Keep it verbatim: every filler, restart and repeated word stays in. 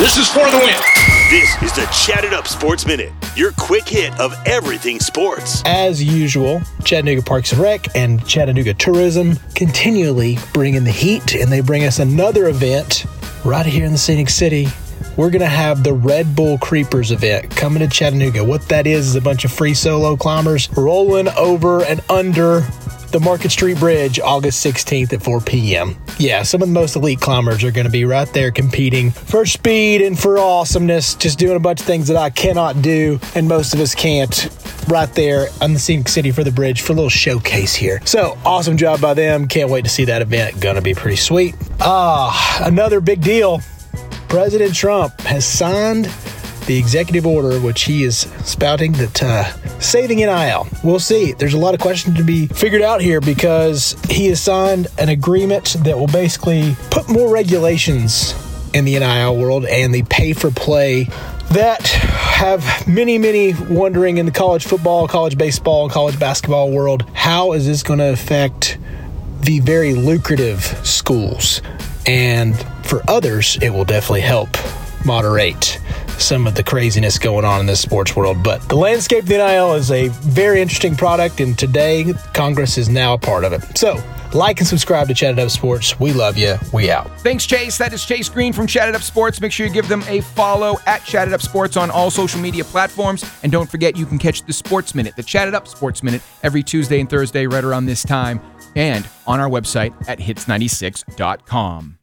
This is for the win. This is the Chat It Up Sports Minute, your quick hit of everything sports. As usual, Chattanooga Parks and Rec and Chattanooga Tourism continually bring in the heat, and they bring us another event right here in the Scenic City. We're going to have the Red Bull Creepers event coming to Chattanooga. What that is is a bunch of free solo climbers rolling over and under the Market Street Bridge August sixteenth at four p.m. Yeah, some of the most elite climbers are going to be right there competing for speed and for awesomeness, just doing a bunch of things that I cannot do and most of us can't, right there on the Scenic City for the bridge for a little showcase here. So, awesome job by them. Can't wait to see that event. Gonna be pretty sweet. Ah, another big deal. President Trump has signed the executive order, which he is spouting that uh, saving N I L. We'll see. There's a lot of questions to be figured out here because he has signed an agreement that will basically put more regulations in the N I L world and the pay-for-play that have many, many wondering in the college football, college baseball, and college basketball world, how is this going to affect the very lucrative schools? And for others, it will definitely help moderate some of the craziness going on in this sports world. But the landscape of the N I L is a very interesting product, and today, Congress is now a part of it. So, like and subscribe to Chat It Up Sports. We love you. We out. Thanks, Chase. That is Chase Green from Chat It Up Sports. Make sure you give them a follow at Chat It Up Sports on all social media platforms. And don't forget, you can catch the Sports Minute, the Chat It Up Sports Minute, every Tuesday and Thursday right around this time, and on our website at hits ninety-six dot com.